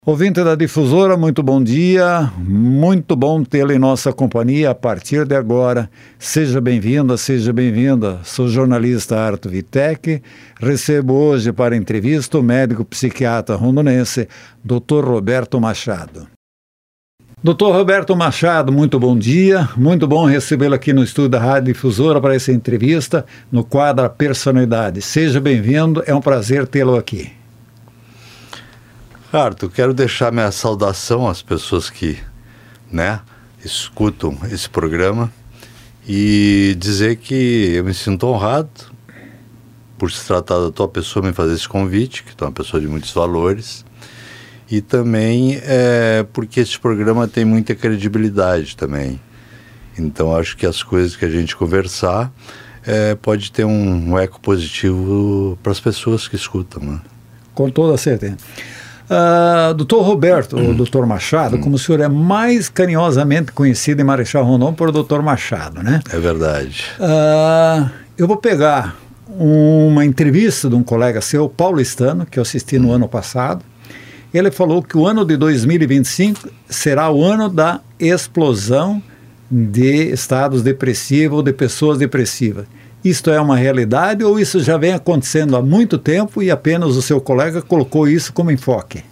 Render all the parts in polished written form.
Ouvinte da Difusora, muito bom dia, muito bom tê-lo em nossa companhia a partir de agora. Seja bem-vinda, seja bem-vinda. Sou jornalista Arto Vitec, recebo hoje para entrevista o médico psiquiatra rondonense, Dr. Roberto Machado. Dr. Roberto Machado, muito bom dia, muito bom recebê-lo aqui no estúdio da Rádio Difusora para essa entrevista no quadro Personalidade. Seja bem-vindo, é um prazer tê-lo aqui. Arthur, quero deixar minha saudação às pessoas que, escutam esse programa e dizer que eu me sinto honrado por se tratar da tua pessoa me fazer esse convite, que tu é uma pessoa de muitos valores, e também porque esse programa tem muita credibilidade também. Então acho que as coisas que a gente conversar pode ter um eco positivo para as pessoas que escutam, né? Com toda certeza. Doutor Roberto, ou Doutor Machado, como o senhor é mais carinhosamente conhecido em Marechal Rondon por Doutor Machado, né? É verdade. Eu vou pegar uma entrevista de um colega seu, paulistano, que eu assisti no ano passado. Ele falou que o ano de 2025 será o ano da explosão de estados depressivos ou de pessoas depressivas. Isto é uma realidade ou isso já vem acontecendo há muito tempo e apenas o seu colega colocou isso como enfoque?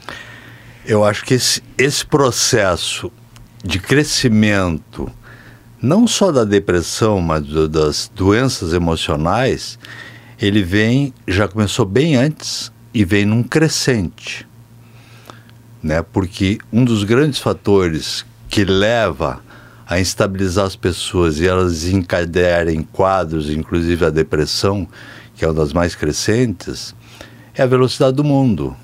Eu acho que esse processo de crescimento, não só da depressão, mas das doenças emocionais, ele já começou bem antes e vem num crescente, né? Porque um dos grandes fatores que leva a instabilizar as pessoas e elas desencadearem quadros, inclusive a depressão, que é uma das mais crescentes, é a velocidade do mundo.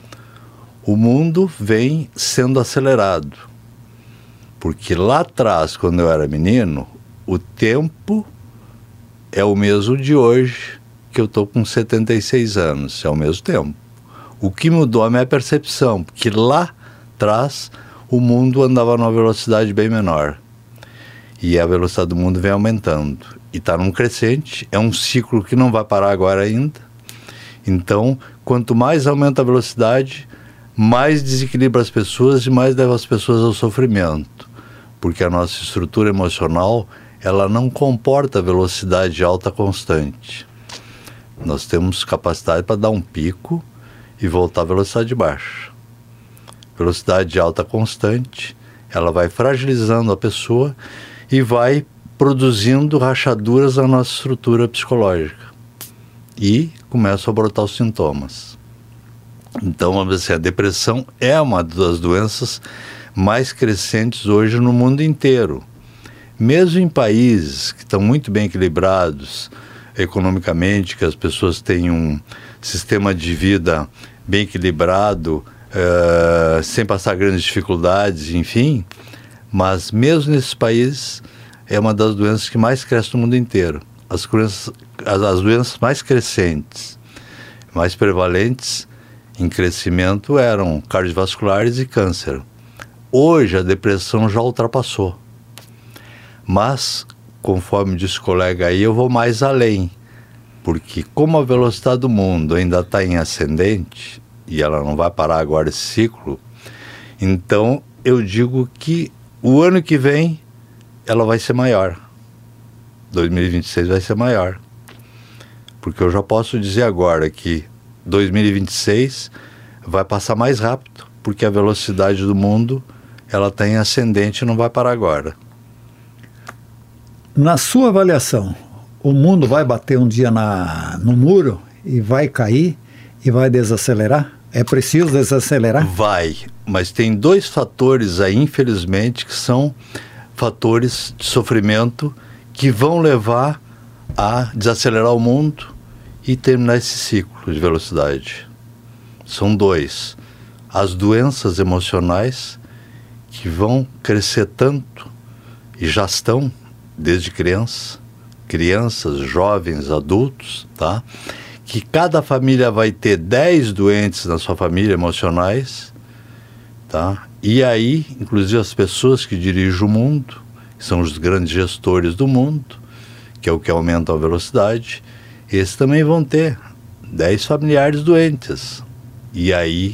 O mundo vem sendo acelerado, porque lá atrás, quando eu era menino, o tempo é o mesmo de hoje, que eu estou com 76 anos, é o mesmo tempo. O que mudou é a minha percepção, porque lá atrás o mundo andava numa velocidade bem menor. E a velocidade do mundo vem aumentando. E está num crescente, é um ciclo que não vai parar agora ainda. Então, quanto mais aumenta a velocidade, mais desequilibra as pessoas e mais leva as pessoas ao sofrimento. Porque a nossa estrutura emocional, ela não comporta velocidade alta constante. Nós temos capacidade para dar um pico e voltar à velocidade baixa. Velocidade alta constante, ela vai fragilizando a pessoa e vai produzindo rachaduras na nossa estrutura psicológica. E começam a brotar os sintomas. Então, vamos dizer assim, a depressão é uma das doenças mais crescentes hoje no mundo inteiro. Mesmo em países que estão muito bem equilibrados economicamente, que as pessoas têm um sistema de vida bem equilibrado, sem passar grandes dificuldades, enfim. Mas mesmo nesses países é uma das doenças que mais cresce no mundo inteiro. As doenças mais crescentes, mais prevalentes em crescimento eram cardiovasculares e câncer. Hoje a depressão já ultrapassou. Mas, conforme disse o colega aí, eu vou mais além. Porque como a velocidade do mundo ainda está em ascendente, e ela não vai parar agora esse ciclo, então eu digo que o ano que vem, ela vai ser maior. 2026 vai ser maior. Porque eu já posso dizer agora que 2026 vai passar mais rápido, porque a velocidade do mundo, ela está em ascendente e não vai parar agora. Na sua avaliação, o mundo vai bater um dia no muro e vai cair e vai desacelerar? É preciso desacelerar? Vai, mas tem dois fatores aí, infelizmente, que são fatores de sofrimento que vão levar a desacelerar o mundo e terminar esse ciclo de velocidade. São dois. As doenças emocionais que vão crescer tanto e já estão desde crianças, jovens, adultos, tá? Que cada família vai ter 10 doentes na sua família emocionais, tá? E aí, inclusive as pessoas que dirigem o mundo, que são os grandes gestores do mundo, que é o que aumenta a velocidade, esses também vão ter 10 familiares doentes. E aí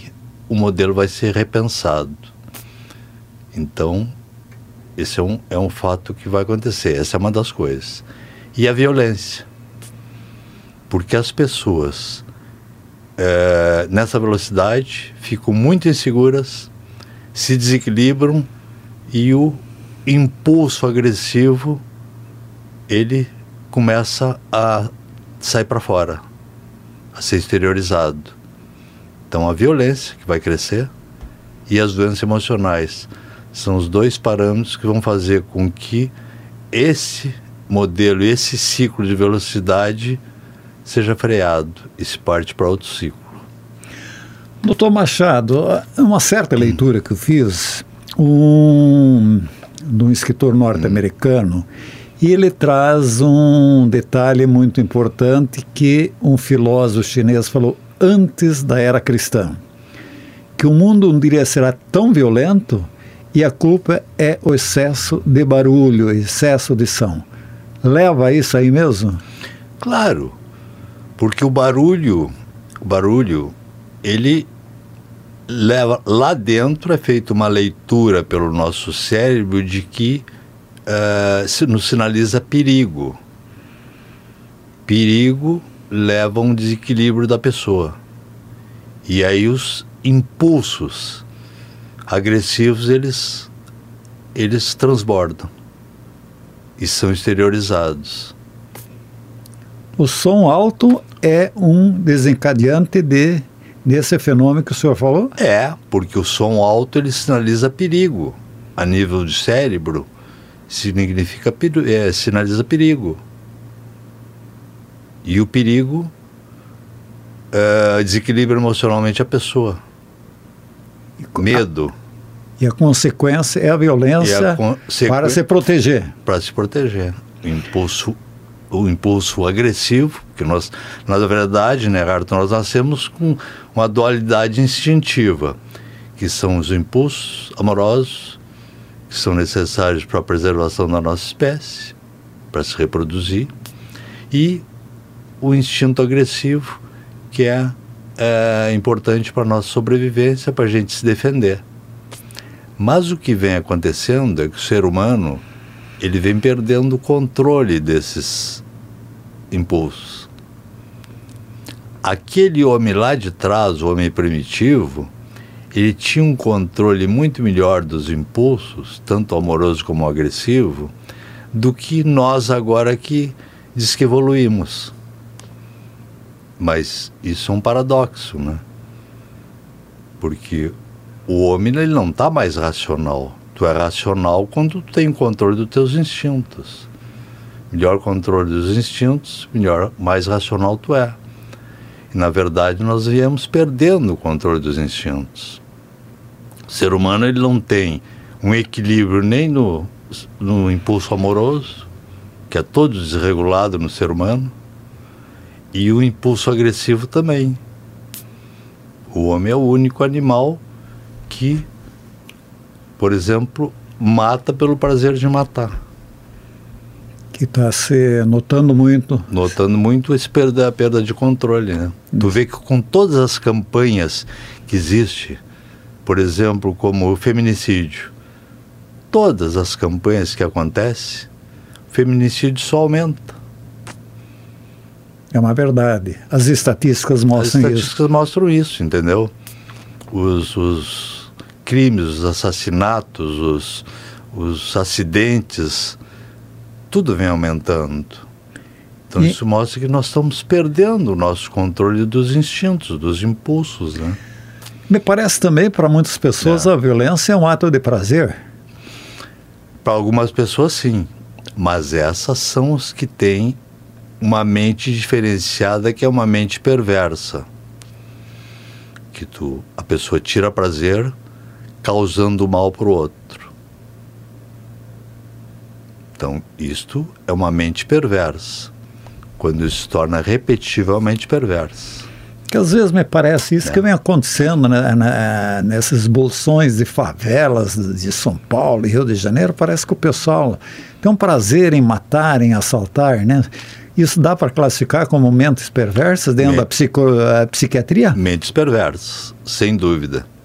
o modelo vai ser repensado. Então, esse é um fato que vai acontecer. Essa é uma das coisas. E a violência. Porque as pessoas, nessa velocidade, ficam muito inseguras, se desequilibram e o impulso agressivo, ele começa a sair para fora, a ser exteriorizado. Então, a violência que vai crescer e as doenças emocionais são os dois parâmetros que vão fazer com que esse modelo, esse ciclo de velocidade seja freado e se parte para outro ciclo. Doutor Machado, uma certa leitura que eu fiz de um escritor norte-americano, e ele traz um detalhe muito importante que um filósofo chinês falou antes da era cristã, que o mundo um dia será tão violento e a culpa é o excesso de barulho, excesso de som. Leva a isso aí mesmo? Claro, porque o barulho, ele leva, lá dentro é feita uma leitura pelo nosso cérebro de que nos sinaliza perigo. Perigo leva a um desequilíbrio da pessoa. E aí os impulsos agressivos, eles transbordam e são exteriorizados. O som alto é um desencadeante desse fenômeno que o senhor falou? Porque o som alto, ele sinaliza perigo. A nível de cérebro, sinaliza perigo. E o perigo desequilibra emocionalmente a pessoa. Medo. E a consequência é a violência para se proteger. Para se proteger. O impulso agressivo, que nós, na verdade, né, Arthur, nós nascemos com uma dualidade instintiva, que são os impulsos amorosos, que são necessários para a preservação da nossa espécie, para se reproduzir, e o instinto agressivo, que é importante para a nossa sobrevivência, para a gente se defender. Mas o que vem acontecendo é que o ser humano, ele vem perdendo o controle desses impulsos. Aquele homem lá de trás, o homem primitivo, ele tinha um controle muito melhor dos impulsos, tanto amoroso como agressivo, do que nós agora que diz que evoluímos. Mas isso é um paradoxo, né? Porque o homem, ele não está mais racional. Tu é racional quando tu tem controle dos teus instintos. Melhor controle dos instintos, mais racional tu é. E, na verdade, nós viemos perdendo o controle dos instintos. O ser humano, ele não tem um equilíbrio nem no impulso amoroso, que é todo desregulado no ser humano, e o impulso agressivo também. O homem é o único animal que, por exemplo, mata pelo prazer de matar. Que está se notando muito. Notando muito a perda de controle, né? Tu vê que com todas as campanhas que existem, por exemplo, como o feminicídio, todas as campanhas que acontecem, o feminicídio só aumenta. É uma verdade. As estatísticas mostram isso. As estatísticas mostram isso, entendeu? Os crimes, os assassinatos, os acidentes, tudo vem aumentando. Então isso mostra que nós estamos perdendo o nosso controle dos instintos, dos impulsos, né? Me parece também, para muitas pessoas, a violência é um ato de prazer. Para algumas pessoas, sim. Mas essas são os que têm uma mente diferenciada, que é uma mente perversa. Que a pessoa tira prazer causando mal para o outro. Então, isto é uma mente perversa. Quando isso se torna repetitivamente perverso. Que às vezes me parece isso que vem acontecendo, né, nessas bolsões de favelas de São Paulo e Rio de Janeiro. Parece que o pessoal tem um prazer em matar, em assaltar, né? Isso dá para classificar como mentes perversas dentro da psiquiatria? Mentes perversas, sem dúvida.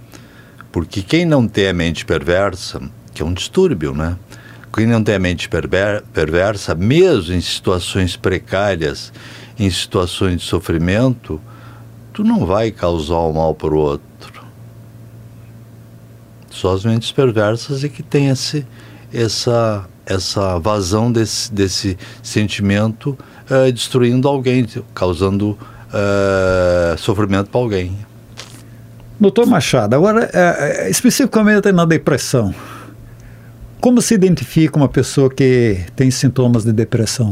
Porque quem não tem a mente perversa, que é um distúrbio, né? Quem não tem a mente perversa, mesmo em situações precárias, em situações de sofrimento, tu não vai causar o mal para o outro. Só as mentes perversas é que tem essa vazão desse sentimento, destruindo alguém, causando sofrimento para alguém. Doutor Machado, agora especificamente na depressão, como se identifica uma pessoa que tem sintomas de depressão?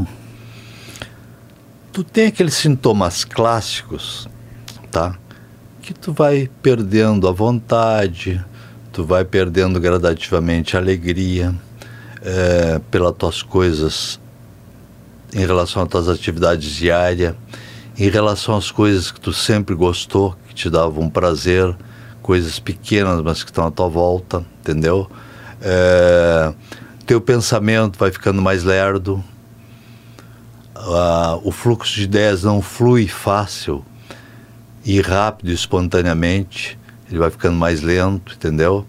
Tu tem aqueles sintomas clássicos, tá? Que tu vai perdendo a vontade, tu vai perdendo gradativamente a alegria pelas tuas coisas, em relação às tuas atividades diárias, em relação às coisas que tu sempre gostou, que te davam prazer, coisas pequenas, mas que estão à tua volta, entendeu? Teu pensamento vai ficando mais lerdo, o fluxo de ideias não flui fácil e rápido, espontaneamente, ele vai ficando mais lento, entendeu?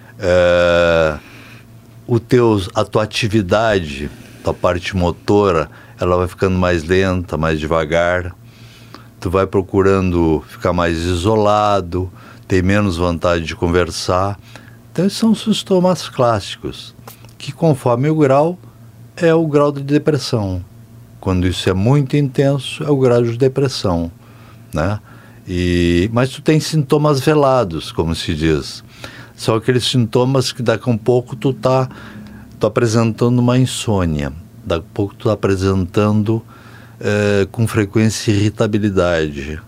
A tua atividade, tua parte motora, ela vai ficando mais lenta, mais devagar, tu vai procurando ficar mais isolado, ter menos vontade de conversar. Então esses são os sintomas clássicos, que conforme o grau, é o grau de depressão. Quando isso é muito intenso, é o grau de depressão, né? Mas tu tem sintomas velados, como se diz. São aqueles sintomas que daqui a um pouco tu apresentando uma insônia, daqui a pouco tu apresentando com frequência irritabilidade.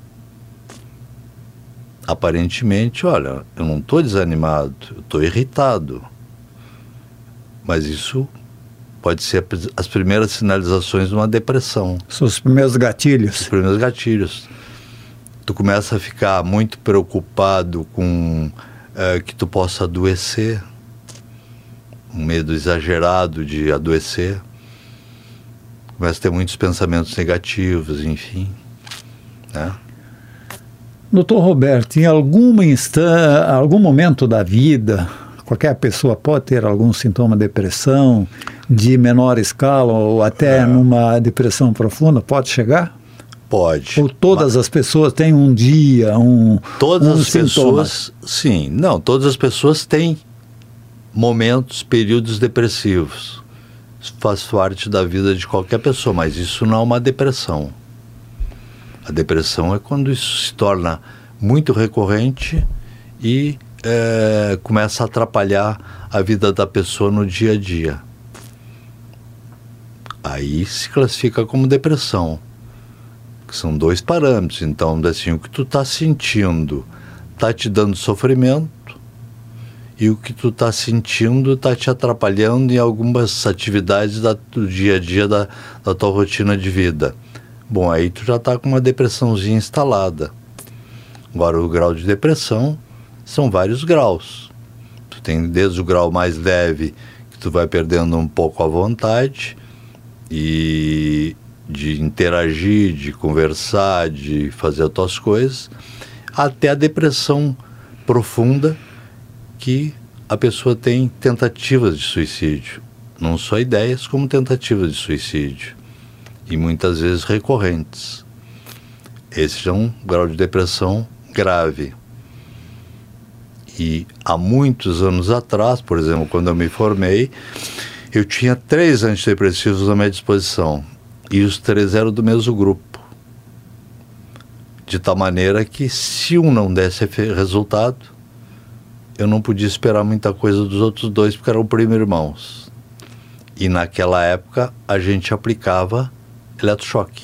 Aparentemente, olha, eu não estou desanimado, eu estou irritado. Mas isso pode ser as primeiras sinalizações de uma depressão. São os primeiros gatilhos. Os primeiros gatilhos. Tu começa a ficar muito preocupado com que tu possa adoecer, um medo exagerado de adoecer. Começa a ter muitos pensamentos negativos, enfim, né? Doutor Roberto, em algum momento da vida, qualquer pessoa pode ter algum sintoma de depressão, de menor escala ou até numa depressão profunda? Pode chegar? Pode. Ou todas as pessoas têm um dia, todas as sintoma? Pessoas, sim. Não, todas as pessoas têm momentos, períodos depressivos. Isso faz parte da vida de qualquer pessoa, mas isso não é uma depressão. A depressão é quando isso se torna muito recorrente e começa a atrapalhar a vida da pessoa no dia a dia. Aí se classifica como depressão, que são 2 parâmetros. Então, assim, o que tu está sentindo está te dando sofrimento e o que tu está sentindo está te atrapalhando em algumas atividades do dia a dia da tua rotina de vida. Bom, aí tu já está com uma depressãozinha instalada. Agora, o grau de depressão são vários graus. Tu tem desde o grau mais leve, que tu vai perdendo um pouco a vontade e de interagir, de conversar, de fazer as tuas coisas, até a depressão profunda, que a pessoa tem tentativas de suicídio. Não só ideias, como tentativas de suicídio. E muitas vezes recorrentes. Esse é um grau de depressão grave. E há muitos anos atrás, por exemplo, quando eu me formei, eu tinha 3 antidepressivos à minha disposição. E os 3 eram do mesmo grupo. De tal maneira que, se um não desse resultado, eu não podia esperar muita coisa dos outros 2, porque eram primo-irmãos. E naquela época, a gente aplicava eletrochoque.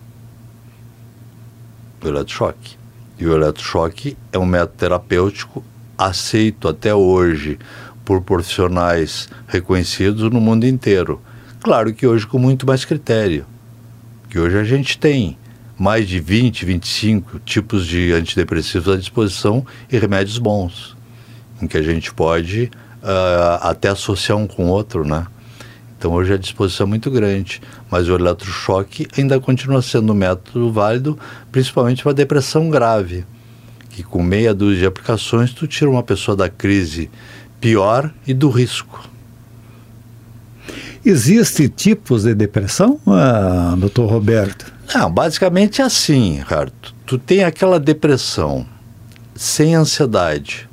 O eletrochoque. E o eletrochoque é um método terapêutico aceito até hoje por profissionais reconhecidos no mundo inteiro. Claro que hoje com muito mais critério. Que hoje a gente tem mais de 20, 25 tipos de antidepressivos à disposição e remédios bons, em que a gente pode até associar um com o outro, né? Então hoje a disposição é muito grande, mas o eletrochoque ainda continua sendo um método válido, principalmente para depressão grave, que com meia dúzia de aplicações tu tira uma pessoa da crise pior e do risco. Existem tipos de depressão, doutor Roberto? Não, basicamente é assim, Ricardo. Tu tem aquela depressão sem ansiedade,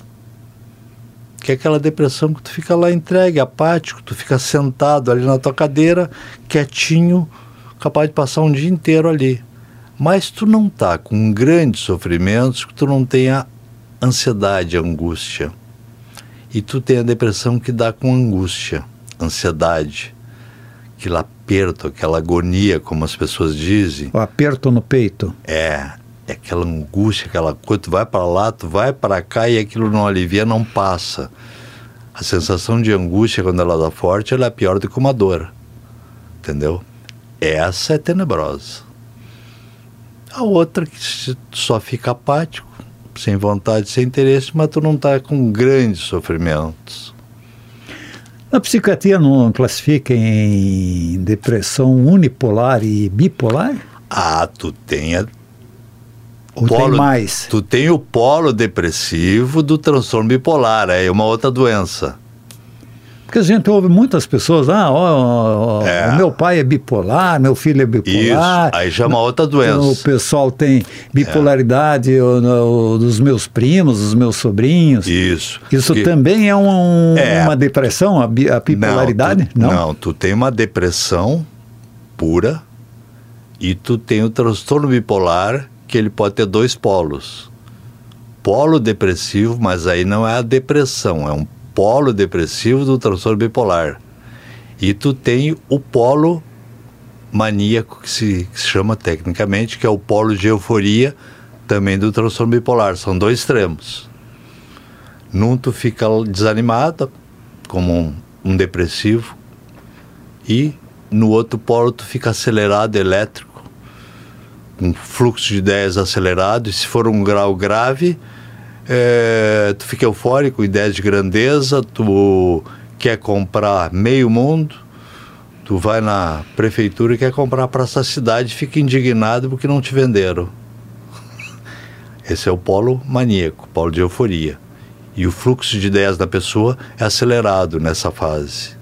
que é aquela depressão que tu fica lá entregue, apático, tu fica sentado ali na tua cadeira, quietinho, capaz de passar um dia inteiro ali. Mas tu não tá com grandes sofrimentos, que tu não tenha ansiedade, angústia. E tu tem a depressão que dá com angústia, ansiedade, aquele aperto, aquela agonia, como as pessoas dizem. O aperto no peito. É aquela angústia, aquela coisa, tu vai para lá, tu vai para cá e aquilo não alivia, não passa. A sensação de angústia, quando ela dá forte, ela é pior do que uma dor, entendeu? Essa é tenebrosa. A outra que só fica apático, sem vontade, sem interesse, mas tu não está com grandes sofrimentos. A psiquiatria não classifica em depressão unipolar e bipolar? Tu tem Ou tem mais? Tu tem o polo depressivo do transtorno bipolar, é uma outra doença. Porque a gente ouve muitas pessoas, o meu pai é bipolar, meu filho é bipolar. Isso, aí já é uma outra doença. O pessoal tem bipolaridade dos meus primos, dos meus sobrinhos. Isso. Isso também é uma depressão, a bipolaridade? Não, tu tem uma depressão pura e tu tem o transtorno bipolar, que ele pode ter dois polos. Polo depressivo, mas aí não é a depressão, é um polo depressivo do transtorno bipolar. E tu tem o polo maníaco, que se chama tecnicamente, que é o polo de euforia, também do transtorno bipolar. São dois extremos. Num tu fica desanimado, como um depressivo, e no outro polo tu fica acelerado, elétrico, com fluxo de ideias acelerado, e se for um grau grave, tu fica eufórico, ideias de grandeza, tu quer comprar meio mundo, tu vai na prefeitura e quer comprar para essa cidade, fica indignado porque não te venderam. Esse é o polo maníaco, polo de euforia. E o fluxo de ideias da pessoa é acelerado nessa fase.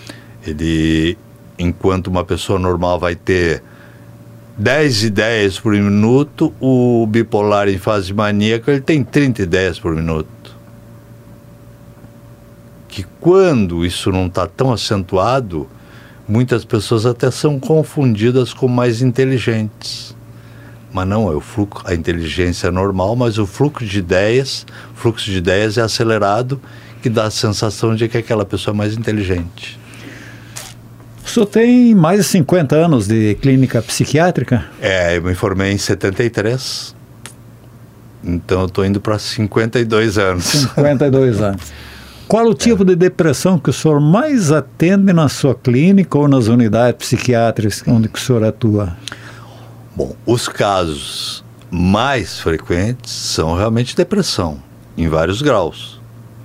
Enquanto uma pessoa normal vai ter 10 ideias por minuto, o bipolar em fase maníaca, ele tem 30 ideias por minuto. Que quando isso não está tão acentuado, muitas pessoas até são confundidas com mais inteligentes. Mas não, a inteligência é normal, mas o fluxo de ideias é acelerado, que dá a sensação de que aquela pessoa é mais inteligente. O senhor tem mais de 50 anos de clínica psiquiátrica? Eu me formei em 73, então eu estou indo para 52 anos. 52 anos. Qual o tipo de depressão que o senhor mais atende na sua clínica ou nas unidades psiquiátricas onde que o senhor atua? Bom, os casos mais frequentes são realmente depressão, em vários graus.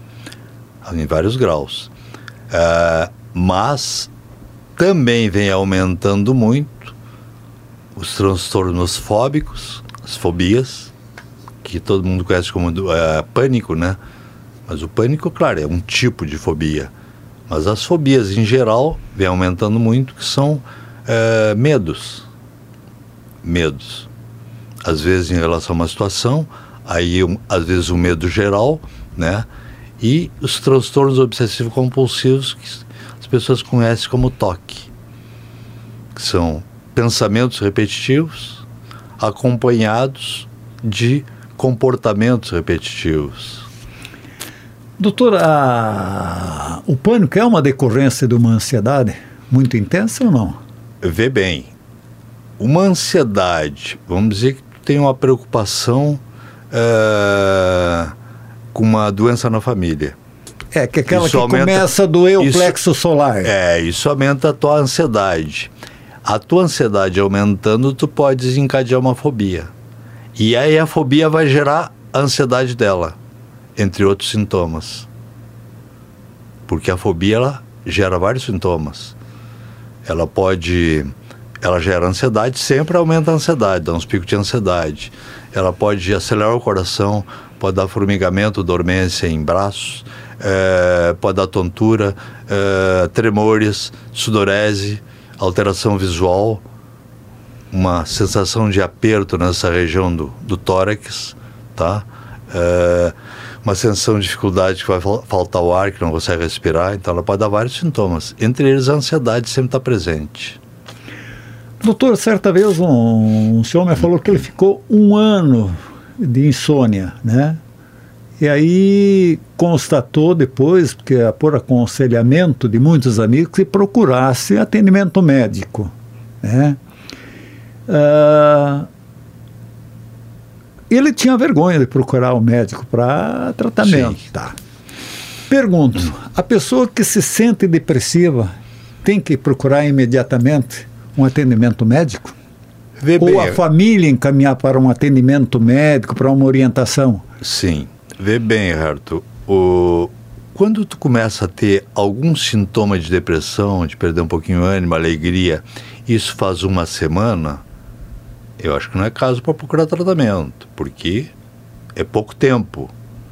Mas também vem aumentando muito os transtornos fóbicos, as fobias, que todo mundo conhece como pânico, né? Mas o pânico, claro, é um tipo de fobia. Mas as fobias, em geral, vem aumentando muito, que são medos. Medos. Às vezes em relação a uma situação, aí às vezes o medo geral, né? E os transtornos obsessivo-compulsivos, que as pessoas conhecem como TOC, que são pensamentos repetitivos acompanhados de comportamentos repetitivos. Doutor, o pânico é uma decorrência de uma ansiedade muito intensa ou não? Vê bem, uma ansiedade, vamos dizer que tu tem uma preocupação com uma doença na família. Que aquela isso que começa a doer o plexo solar. Isso aumenta a tua ansiedade. A tua ansiedade aumentando, tu pode desencadear uma fobia. E aí a fobia vai gerar a ansiedade dela, entre outros sintomas. Porque a fobia, ela gera vários sintomas. Ela pode ela gera ansiedade, sempre aumenta a ansiedade, dá uns picos de ansiedade. Ela pode acelerar o coração, pode dar formigamento, dormência em braços, pode dar tontura, tremores, sudorese, alteração visual, uma sensação de aperto nessa região do tórax, tá? Uma sensação de dificuldade que vai faltar o ar, que não consegue respirar. Então ela pode dar vários sintomas, entre eles a ansiedade sempre está presente. Doutor, certa vez um senhor me falou que ele ficou 1 ano de insônia, né? E aí constatou depois, porque por aconselhamento de muitos amigos, que procurasse atendimento médico, né? Ele tinha vergonha de procurar o médico para tratamento. Sim. Tá. Pergunto, a pessoa que se sente depressiva tem que procurar imediatamente um atendimento médico? Vê Ou bem, a família encaminhar para um atendimento médico, para uma orientação? Sim. Vê bem, Arthur, quando tu começa a ter algum sintoma de depressão, de perder um pouquinho o ânimo, alegria, isso faz 1 semana, eu acho que não é caso para procurar tratamento, porque é pouco tempo.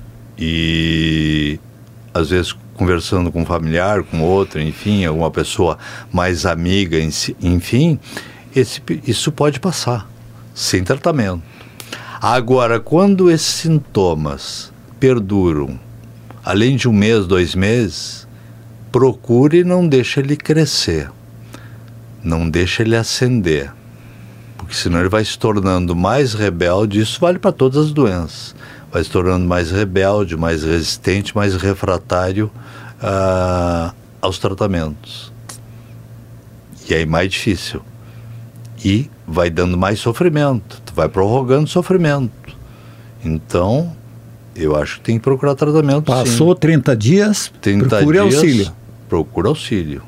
E às vezes conversando com um familiar, com outro, enfim, alguma pessoa mais amiga, enfim, isso pode passar sem tratamento. Agora, quando esses sintomas perduram, além de 1 mês, 2 meses, procure e não deixe ele crescer, não deixe ele ascender, porque senão ele vai se tornando mais rebelde. Isso vale para todas as doenças. Vai se tornando mais rebelde, mais resistente, mais refratário aos tratamentos. E aí mais difícil. E vai dando mais sofrimento, vai prorrogando sofrimento. Então, eu acho que tem que procurar tratamento. Passou sim. 30 dias, 30 procure dias, auxílio. Procura auxílio.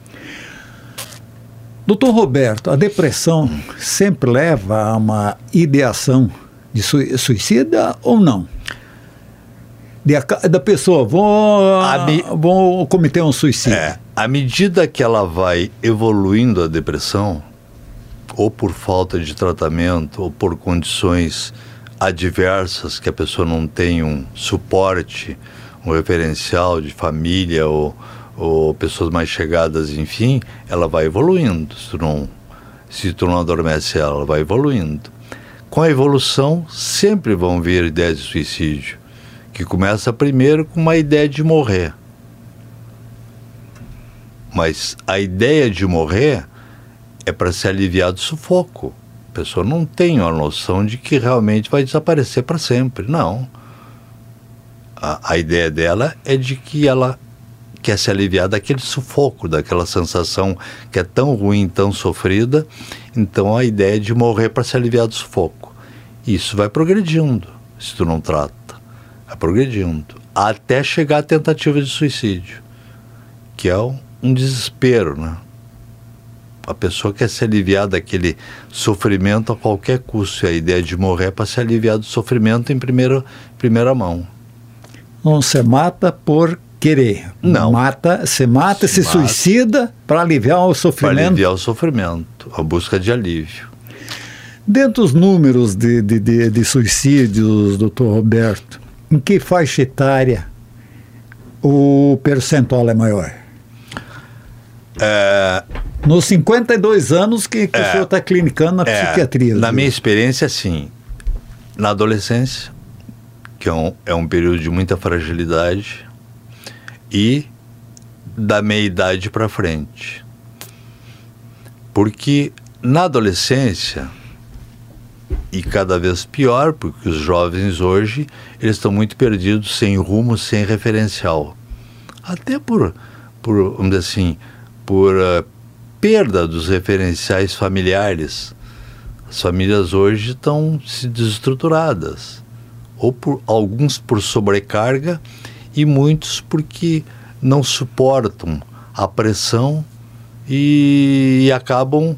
Doutor Roberto, a depressão sempre leva a uma ideação de suicida ou não? Da pessoa, vou cometer um suicídio. À medida que ela vai evoluindo a depressão, ou por falta de tratamento, ou por condições adversas, que a pessoa não tem um suporte, um referencial de família ou pessoas mais chegadas, enfim, ela vai evoluindo. Se tu não adormece ela vai evoluindo. Com a evolução, sempre vão vir ideias de suicídio, que começa primeiro com uma ideia de morrer. Mas a ideia de morrer é para se aliviar do sufoco. A pessoa não tem a noção de que realmente vai desaparecer para sempre. Não. A ideia dela é de que ela quer se aliviar daquele sufoco, daquela sensação que é tão ruim, tão sofrida. Então a ideia é de morrer para se aliviar do sufoco. Isso vai progredindo, se tu não trata. Vai progredindo, até chegar à tentativa de suicídio, que é um desespero, né? A pessoa quer se aliviar daquele sofrimento a qualquer custo. E a ideia de morrer é para se aliviar do sofrimento em primeira mão. Não se mata por querer. Não. Se mata, se suicida para aliviar o sofrimento. Para aliviar o sofrimento, a busca de alívio. Dentro dos números de suicídios, doutor Roberto, em que faixa etária o percentual é maior? Nos 52 anos que o senhor está clinicando na psiquiatria. Na minha experiência, sim. Na adolescência, que é um período de muita fragilidade, e da meia-idade para frente. Porque na adolescência, e cada vez pior, porque os jovens hoje, eles estão muito perdidos, sem rumo, sem referencial. Até por vamos dizer assim, por perda dos referenciais familiares. As famílias hoje estão desestruturadas, ou alguns por sobrecarga e muitos porque não suportam a pressão e acabam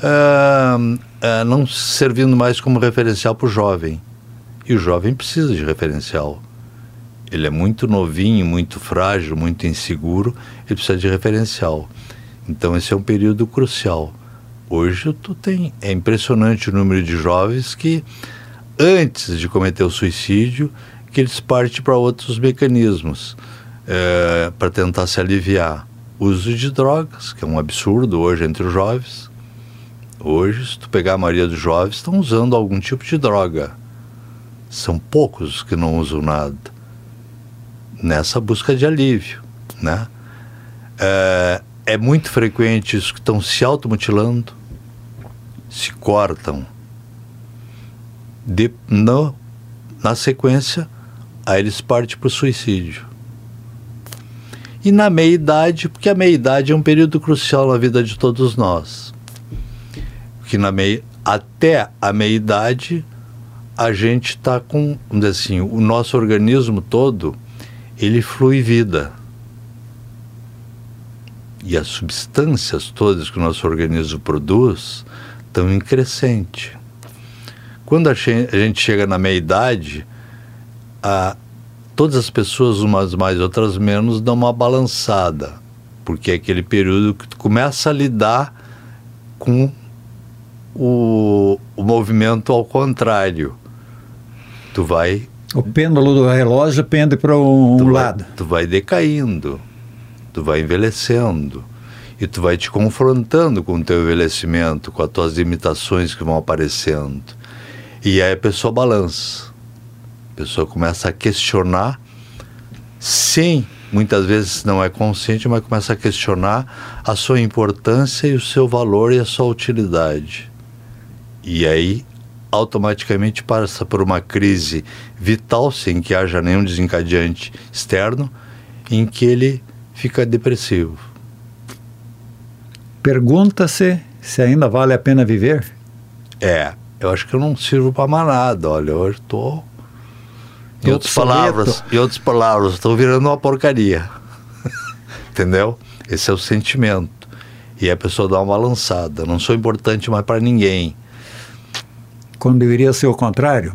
não servindo mais como referencial para o jovem. E o jovem precisa de referencial. Ele é muito novinho, muito frágil, muito inseguro, ele precisa de referencial. Então esse é um período crucial Hoje é impressionante o número de jovens que, antes de cometer o suicídio, que eles partem para outros mecanismos, para tentar se aliviar. Uso de drogas, que é um absurdo hoje entre os jovens. Hoje, se tu pegar a maioria dos jovens, estão usando algum tipo de droga. São poucos que não usam nada, nessa busca de alívio, né? É muito frequente isso, que estão se automutilando, se cortam. Na sequência, aí eles partem para o suicídio. E na meia-idade, porque a meia-idade é um período crucial na vida de todos nós. Porque até a meia-idade, a gente está com, vamos dizer assim, o nosso organismo todo, ele flui vida. E as substâncias todas que o nosso organismo produz estão em crescente. Quando a gente chega na meia-idade, todas as pessoas, umas mais, outras menos, dão uma balançada, porque é aquele período que tu começa a lidar com o movimento ao contrário. O pêndulo do relógio pende para um lado. Tu vai decaindo, tu vai envelhecendo, e tu vai te confrontando com o teu envelhecimento, com as tuas limitações que vão aparecendo. E aí a pessoa balança. A pessoa começa a questionar, muitas vezes não é consciente, mas começa a questionar a sua importância e o seu valor e a sua utilidade. E aí, automaticamente passa por uma crise vital, sem que haja nenhum desencadeante externo, em que ele fica depressivo. Pergunta-se se ainda vale a pena viver? Eu acho que eu não sirvo para mais nada. Olha, eu estou... Em outras palavras, estou virando uma porcaria. Entendeu? Esse é o sentimento. E a pessoa dá uma balançada. Não sou importante mais para ninguém. Quando deveria ser o contrário?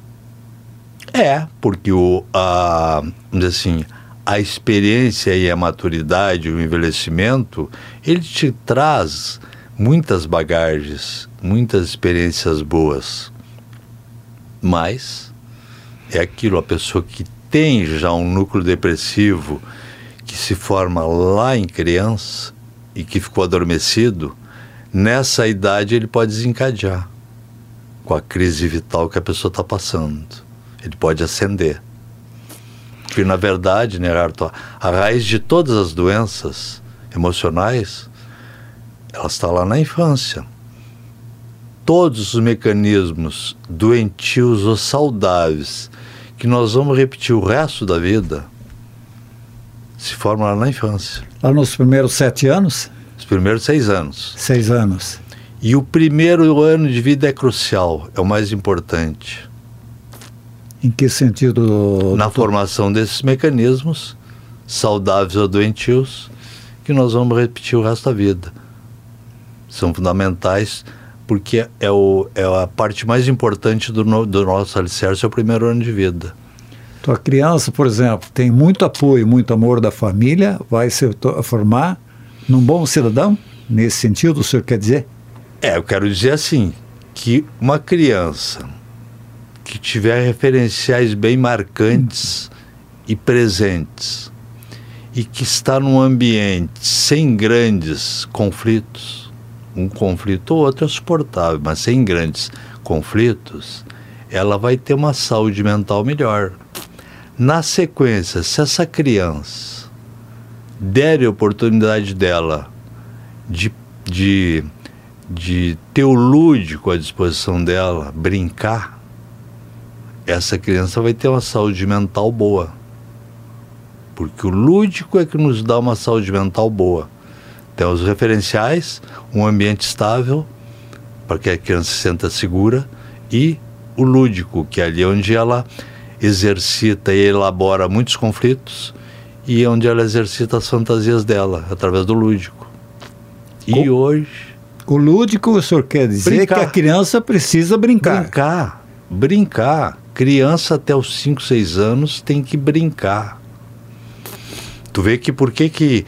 Porque vamos dizer assim, a experiência e a maturidade, o envelhecimento, ele te traz muitas bagagens, muitas experiências boas. Mas é aquilo, a pessoa que tem já um núcleo depressivo que se forma lá em criança e que ficou adormecido, nessa idade ele pode desencadear com a crise vital que a pessoa está passando. Ele pode acender. Porque, na verdade, né, Arthur, a raiz de todas as doenças emocionais, ela está lá na infância. Todos os mecanismos doentios ou saudáveis que nós vamos repetir o resto da vida se formam lá na infância. Lá nos primeiros 7 anos? Os primeiros 6 anos. 6 anos. E o primeiro ano de vida é crucial, é o mais importante. Em que sentido? Na formação desses mecanismos, saudáveis ou doentios, que nós vamos repetir o resto da vida. São fundamentais, porque é a parte mais importante do nosso alicerce, é o primeiro ano de vida. Tua criança, por exemplo, tem muito apoio, muito amor da família, vai se formar num bom cidadão? Nesse sentido, o senhor quer dizer? Eu quero dizer assim, que uma criança que tiver referenciais bem marcantes e presentes, e que está num ambiente sem grandes conflitos, um conflito ou outro é suportável, mas sem grandes conflitos, ela vai ter uma saúde mental melhor. Na sequência, se essa criança der a oportunidade dela de ter o lúdico à disposição dela, brincar, essa criança vai ter uma saúde mental boa. Porque o lúdico é que nos dá uma saúde mental boa. Tem os referenciais, um ambiente estável, para que a criança se sinta segura, e o lúdico, que é ali onde ela exercita e elabora muitos conflitos, e onde ela exercita as fantasias dela, através do lúdico. E hoje... O lúdico, o senhor quer dizer brincar. Que a criança precisa brincar. Brincar. Criança até os 5, 6 anos tem que brincar. Tu vê que por que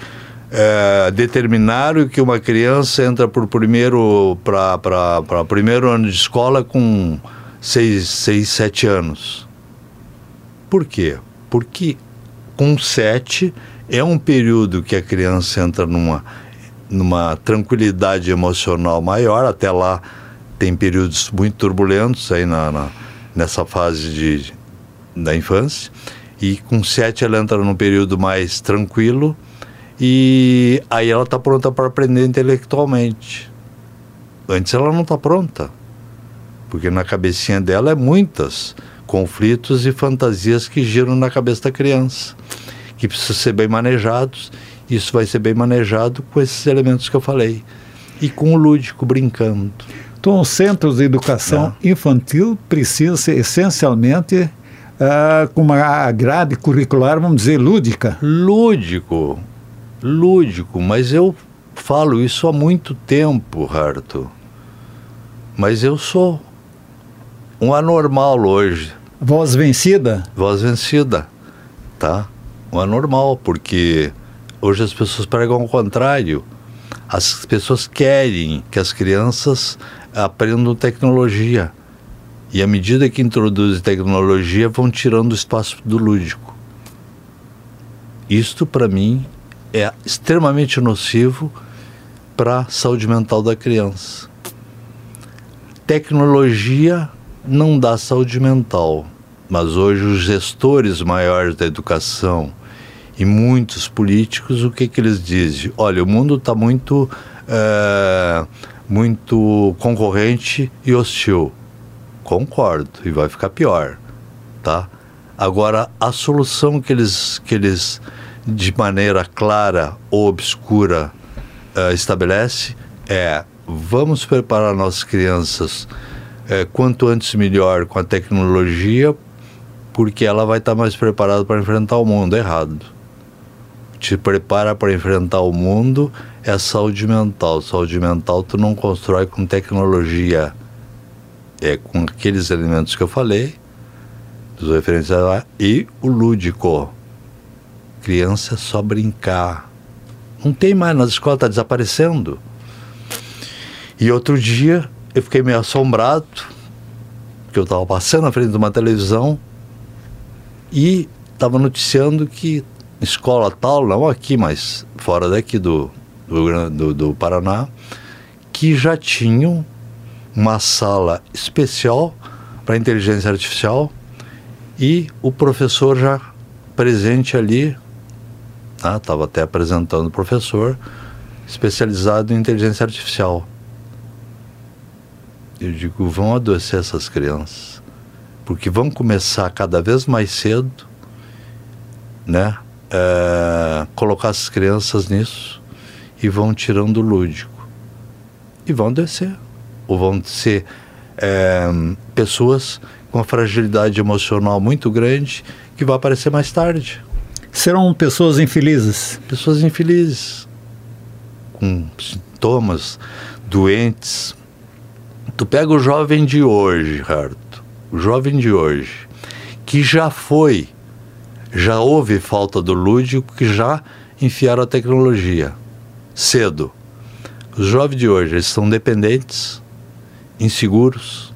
determinaram que uma criança entra para primeiro ano de escola com 6, 7 anos. Por quê? Porque com 7 é um período que a criança entra numa tranquilidade emocional maior. Até lá tem períodos muito turbulentos aí nessa fase da infância, e com 7 ela entra num período mais tranquilo, e aí ela está pronta para aprender intelectualmente. Antes ela não está pronta, porque na cabecinha dela é muitos conflitos e fantasias que giram na cabeça da criança, que precisam ser bem manejados. Isso vai ser bem manejado com esses elementos que eu falei, e com o lúdico, brincando. Então, os centros de educação infantil precisam ser essencialmente com uma grade curricular, vamos dizer, lúdica. Lúdico, mas eu falo isso há muito tempo, Harto. Mas eu sou um anormal hoje. Voz vencida? Voz vencida, tá? Um anormal, porque hoje as pessoas pregam ao contrário. As pessoas querem que as crianças aprendam tecnologia. E à medida que introduzem tecnologia, vão tirando o espaço do lúdico. Isto, para mim, é extremamente nocivo para a saúde mental da criança. Tecnologia não dá saúde mental, mas hoje os gestores maiores da educação e muitos políticos, o que eles dizem? Olha, o mundo está muito concorrente e hostil. Concordo, e vai ficar pior, tá? Agora, a solução que eles de maneira clara ou obscura estabelece é: vamos preparar nossas crianças quanto antes melhor com a tecnologia, porque ela vai estar mais preparada para enfrentar o mundo. Errado. Te prepara para enfrentar o mundo é a saúde mental. Saúde mental tu não constrói com tecnologia, é com aqueles elementos que eu falei, dos referenciais lá, e o lúdico. Criança é só brincar. Não tem mais nas escolas, está desaparecendo. E outro dia eu fiquei meio assombrado, porque eu estava passando na frente de uma televisão e estava noticiando que escola tal, não aqui, mas fora daqui do Paraná, que já tinham uma sala especial para inteligência artificial, e o professor já presente ali, estava até apresentando o professor especializado em inteligência artificial. Eu digo, vão adoecer essas crianças, porque vão começar cada vez mais cedo, né, colocar as crianças nisso, e vão tirando o lúdico, e vão adoecer, ou vão ser pessoas com uma fragilidade emocional muito grande, que vai aparecer mais tarde. Serão pessoas infelizes. Pessoas infelizes, com sintomas, doentes. Tu pega o jovem de hoje, Harto, o jovem de hoje, que já houve falta do lúdico, que já enfiaram a tecnologia cedo. Os jovens de hoje, eles são dependentes, inseguros,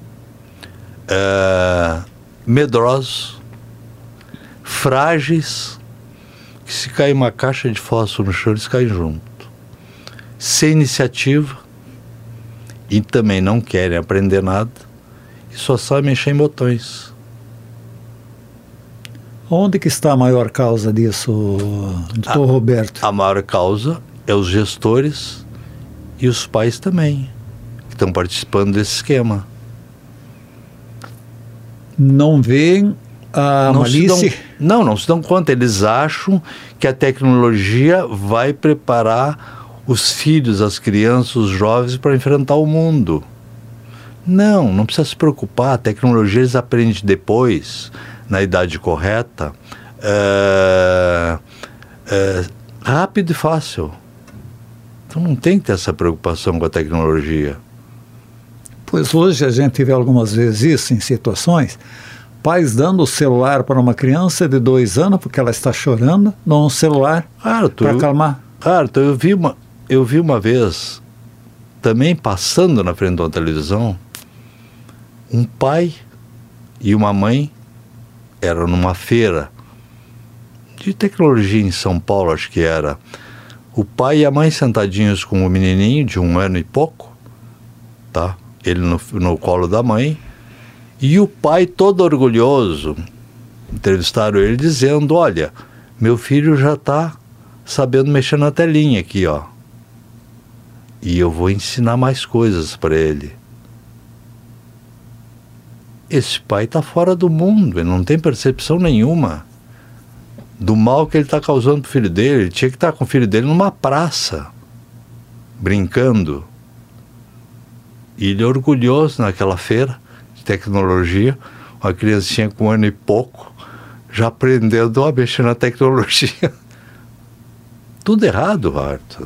medrosos, frágeis, que se cair uma caixa de fósforo no chão, eles caem junto. Sem iniciativa, e também não querem aprender nada, e só sabem mexer em botões. Onde que está a maior causa disso, doutor Roberto? A maior causa é os gestores e os pais também, que estão participando desse esquema. Não veem a malícia? Não se dão conta. Eles acham que a tecnologia vai preparar os filhos, as crianças, os jovens para enfrentar o mundo. Não precisa se preocupar. A tecnologia eles aprendem depois, na idade correta, rápido e fácil. Então não tem que ter essa preocupação com a tecnologia. Pois hoje a gente vê algumas vezes isso em situações, pais dando o celular para uma criança de 2 anos, porque ela está chorando, dão um celular para acalmar. Arthur, eu vi uma vez, também passando na frente de uma televisão, um pai e uma mãe, eram numa feira de tecnologia em São Paulo, acho que era. O pai e a mãe sentadinhos com o menininho de 1 ano e pouco, tá? Ele no colo da mãe, e o pai todo orgulhoso. Entrevistaram ele dizendo: olha, meu filho já está sabendo mexer na telinha aqui, ó. E eu vou ensinar mais coisas para ele. Esse pai está fora do mundo, ele não tem percepção nenhuma do mal que ele está causando para o filho dele. Ele tinha que estar com o filho dele numa praça, brincando. E ele orgulhoso naquela feira de tecnologia, uma criancinha com 1 ano e pouco, já aprendendo a mexer na tecnologia. Tudo errado, Arthur.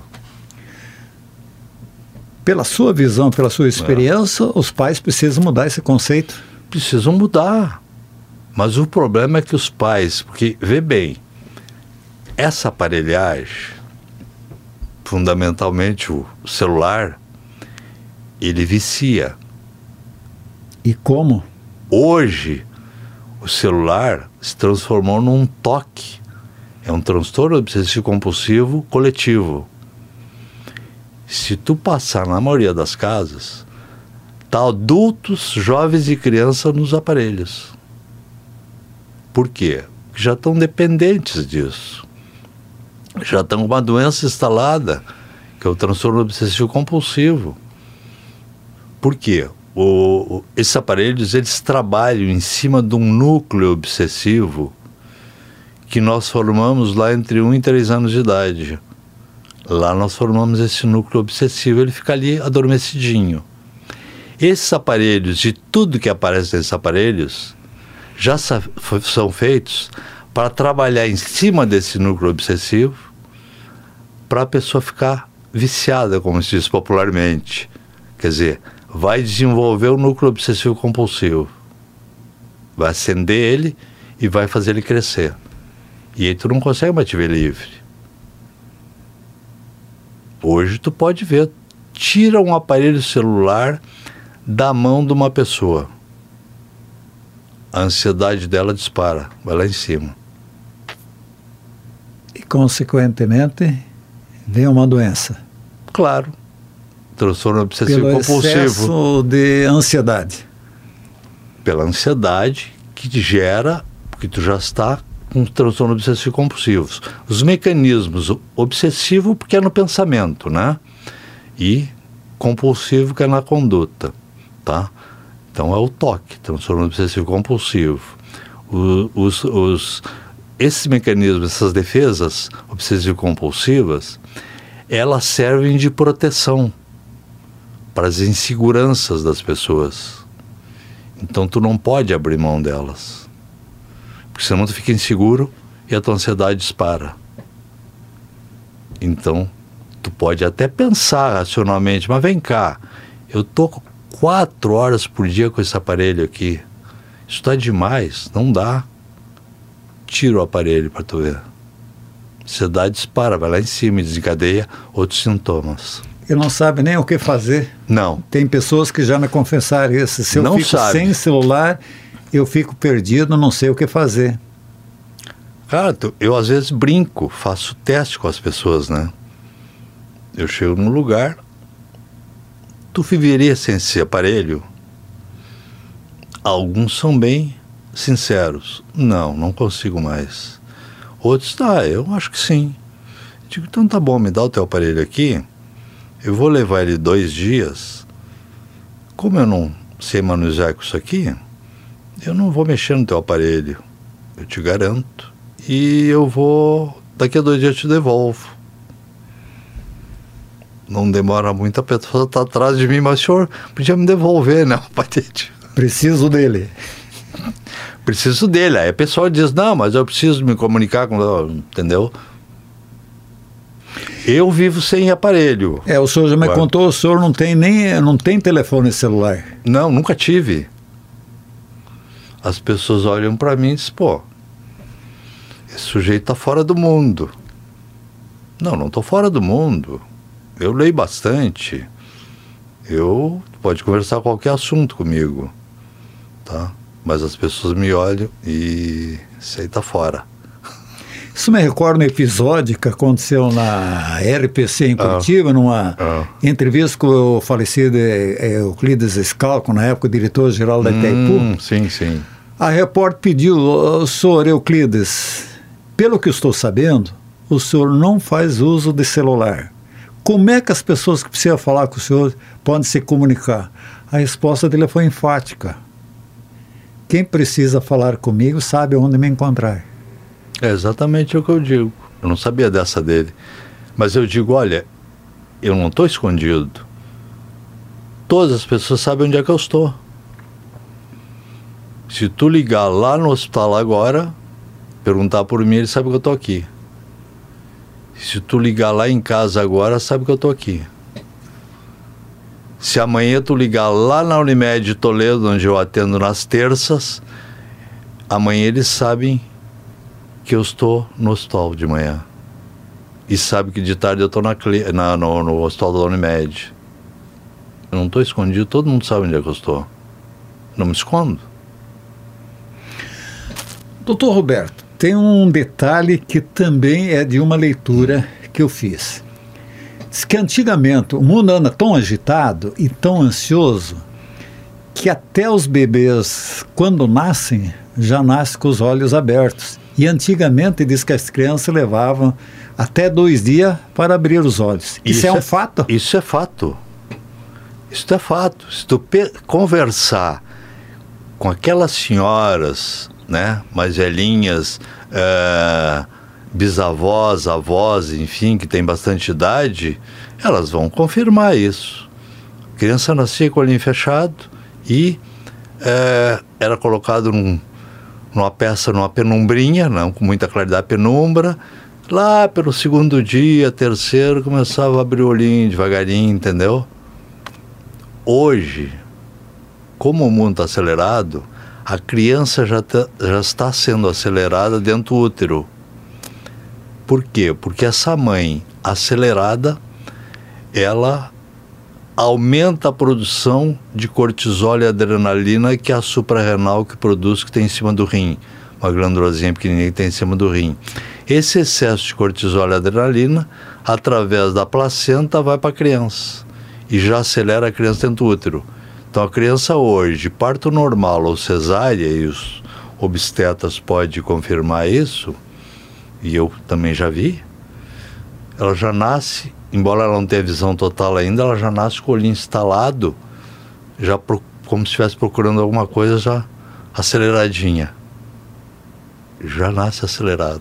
Pela sua visão, pela sua experiência, os pais precisam mudar esse conceito. Precisam mudar. Mas o problema é que os pais, porque, vê bem, essa aparelhagem, fundamentalmente o celular, ele vicia. E como? Hoje, o celular se transformou num toque. É um transtorno obsessivo compulsivo coletivo. Se tu passar na maioria das casas, tá adultos, jovens e crianças nos aparelhos. Por quê? Porque já estão dependentes disso. Já estão com uma doença instalada, que é o transtorno obsessivo compulsivo. Por quê? Esses aparelhos, eles trabalham em cima de um núcleo obsessivo que nós formamos lá entre 1 e 3 anos de idade. Lá nós formamos esse núcleo obsessivo, ele fica ali adormecidinho. Esses aparelhos, de tudo que aparece nesses aparelhos, já são feitos para trabalhar em cima desse núcleo obsessivo, para a pessoa ficar viciada, como se diz popularmente. Quer dizer, vai desenvolver o núcleo obsessivo compulsivo, vai acender ele e vai fazer ele crescer. E aí tu não consegue mais te ver livre. Hoje tu pode ver, tira um aparelho celular da mão de uma pessoa, a ansiedade dela dispara, vai lá em cima. E consequentemente vem uma doença. Claro, transtorno obsessivo pelo compulsivo. Excesso de ansiedade. Pela ansiedade que gera, porque tu já está com transtorno obsessivo compulsivo. Os mecanismos, obsessivo porque é no pensamento, né? E compulsivo que é na conduta, tá? Então é o toque, transtorno obsessivo compulsivo. Esses mecanismos, essas defesas obsessivo compulsivas, elas servem de proteção para as inseguranças das pessoas. Então tu não pode abrir mão delas, porque senão tu fica inseguro e a tua ansiedade dispara. Então tu pode até pensar racionalmente, mas vem cá, eu tô 4 horas por dia com esse aparelho aqui, isso está demais, não dá. Tira o aparelho para tu ver. A ansiedade dispara, vai lá em cima e desencadeia outros sintomas. E não sabe nem o que fazer. Não. Tem pessoas que já me confessaram isso. Se eu Não fico sabe. sem celular, eu fico perdido, não sei o que fazer. Cara, eu às vezes brinco, faço teste com as pessoas, né? Eu chego num lugar, tu viveria sem esse aparelho? Alguns são bem sinceros. Não consigo mais. Outros, eu acho que sim. Eu digo, então tá bom, me dá o teu aparelho aqui, eu vou levar ele 2 dias. Como eu não sei manusear com isso aqui, eu não vou mexer no teu aparelho, eu te garanto. E eu vou, daqui a 2 dias eu te devolvo. Não demora muito, a pessoa está atrás de mim, mas o senhor podia me devolver, né, o aparelho? Preciso dele. Preciso dele. Aí a pessoa diz, não, mas eu preciso me comunicar com... Entendeu? Eu vivo sem aparelho. O senhor já me contou, o senhor não tem telefone celular. Não, nunca tive. As pessoas olham para mim e dizem, pô, esse sujeito está fora do mundo. Não estou fora do mundo. Eu leio bastante. Pode conversar qualquer assunto comigo, tá? Mas as pessoas me olham e isso aí tá fora. Isso me recorda um episódio que aconteceu na RPC em Curitiba, numa entrevista com o falecido Euclides Scalco, na época diretor-geral da Itaipu. Sim. A repórter pediu: senhor Euclides, pelo que eu estou sabendo, o senhor não faz uso de celular. Como é que as pessoas que precisam falar com o senhor podem se comunicar? A resposta dele foi enfática: quem precisa falar comigo sabe onde me encontrar. É exatamente o que eu digo. Eu não sabia dessa dele. Mas eu digo, olha, eu não estou escondido. Todas as pessoas sabem onde é que eu estou. Se tu ligar lá no hospital agora, perguntar por mim, ele sabe que eu estou aqui. Se tu ligar lá em casa agora, sabe que eu estou aqui. Se amanhã tu ligar lá na Unimed de Toledo, onde eu atendo nas terças, amanhã eles sabem que eu estou no hospital de manhã. E sabe que de tarde eu estou no hospital da Unimed. Eu não estou escondido, todo mundo sabe onde é que eu estou. Não me escondo. Doutor Roberto, tem um detalhe que também é de uma leitura que eu fiz. Diz que antigamente o mundo anda tão agitado e tão ansioso que até os bebês, quando nascem, já nascem com os olhos abertos. E antigamente diz que as crianças levavam até 2 dias para abrir os olhos. Isso é um fato? Isso é fato. Isso é fato. Se tu conversar com aquelas senhoras, né, mais velhinhas, bisavós, avós, enfim, que tem bastante idade, elas vão confirmar isso. A criança nascia com o olhinho fechado e era colocado numa peça, numa penumbrinha, não com muita claridade, penumbra. Lá pelo 2º dia, 3º, começava a abrir o olhinho devagarinho, entendeu? Hoje, como o mundo está acelerado, a criança já está sendo acelerada dentro do útero. Por quê? Porque essa mãe acelerada, ela aumenta a produção de cortisol e adrenalina, que é a suprarrenal que produz, que tem em cima do rim. Uma glândulazinha pequenininha que tem em cima do rim. Esse excesso de cortisol e adrenalina, através da placenta, vai para a criança. E já acelera a criança dentro do útero. Então a criança hoje, parto normal ou cesárea, e os obstetras podem confirmar isso, e eu também já vi, ela já nasce, embora ela não tenha visão total ainda, ela já nasce com o olhinho instalado, já como se estivesse procurando alguma coisa já aceleradinha. Já nasce acelerado.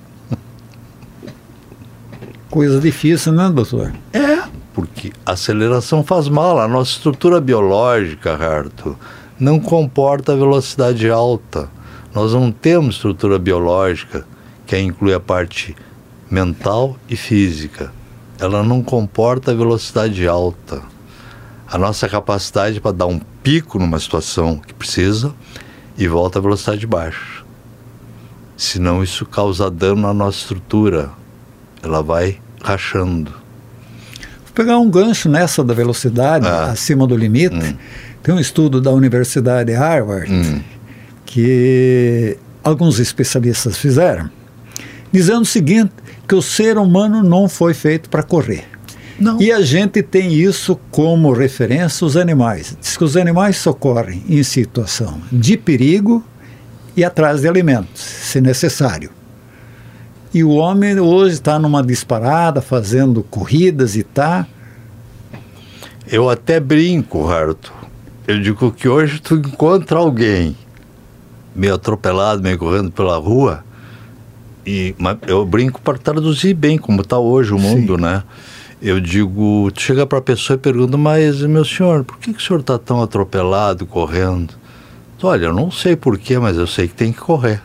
Coisa difícil, né, doutor? Porque a aceleração faz mal. A nossa estrutura biológica, Harto, não comporta velocidade alta. Nós não temos estrutura biológica que inclui a parte mental e física. Ela não comporta velocidade alta. A nossa capacidade para dar um pico numa situação que precisa e volta a velocidade baixa. Senão isso causa dano na nossa estrutura. Ela vai rachando. Vou pegar um gancho nessa da velocidade acima do limite. Tem um estudo da Universidade de Harvard que alguns especialistas fizeram, dizendo o seguinte, que o ser humano não foi feito para correr. Não. E a gente tem isso como referência os animais. Diz que os animais socorrem em situação de perigo e atrás de alimentos, se necessário. E o homem hoje está numa disparada, fazendo corridas e tá. Eu até brinco, Harto. Eu digo que hoje tu encontra alguém meio atropelado, meio correndo pela rua, mas eu brinco para traduzir bem como está hoje o mundo, sim, né? Eu digo, tu chega para a pessoa e pergunta, mas meu senhor, por que o senhor está tão atropelado, correndo? Olha, eu não sei porquê, mas eu sei que tem que correr.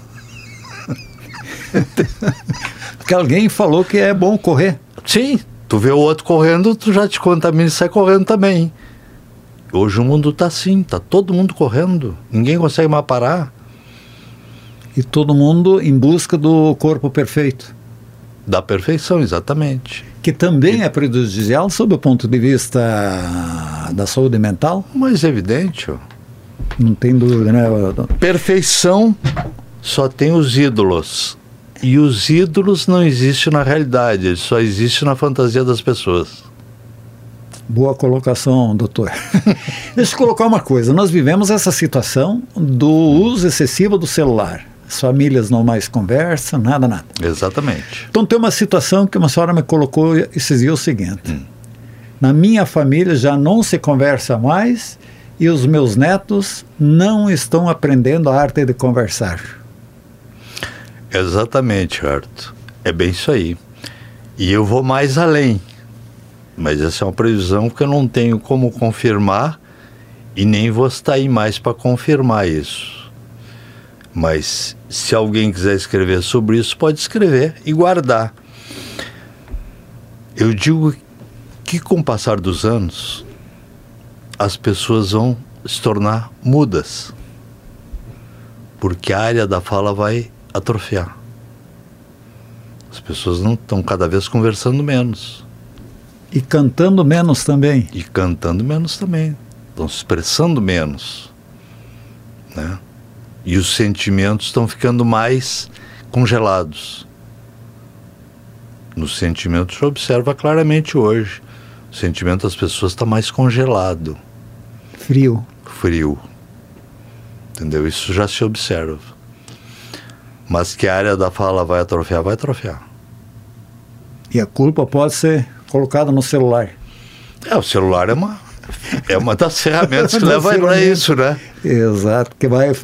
Porque alguém falou que é bom correr. Sim, tu vê o outro correndo, tu já te contamina e sai correndo também. Hoje o mundo está assim, está todo mundo correndo, ninguém consegue mais parar. E todo mundo em busca do corpo perfeito. Da perfeição, exatamente. Que também é prejudicial sob o ponto de vista da saúde mental? Mas é evidente, ó. Não tem dúvida, né? Perfeição só tem os ídolos. E os ídolos não existem na realidade, eles só existem na fantasia das pessoas. Boa colocação, doutor. Deixa eu colocar uma coisa. Nós vivemos essa situação do uso excessivo do celular. As famílias não mais conversam, nada. Exatamente. Então tem uma situação que uma senhora me colocou esses dias o seguinte. Na minha família já não se conversa mais e os meus netos não estão aprendendo a arte de conversar. Exatamente, Arthur. É bem isso aí. E eu vou mais além. Mas essa é uma previsão que eu não tenho como confirmar e nem vou estar aí mais para confirmar isso. Mas se alguém quiser escrever sobre isso, pode escrever e guardar. Eu digo que com o passar dos anos, as pessoas vão se tornar mudas. Porque a área da fala vai atrofiar. As pessoas não estão cada vez conversando menos. E cantando menos também. E cantando menos também. Estão se expressando menos. Né? E os sentimentos estão ficando mais congelados. Nos sentimentos se observa claramente hoje. O sentimento das pessoas está mais congelado. Frio. Entendeu? Isso já se observa. Mas que a área da fala vai atrofiar, vai atrofiar. E a culpa pode ser colocada no celular. O celular é uma das ferramentas que leva para isso, né? Exato, que vai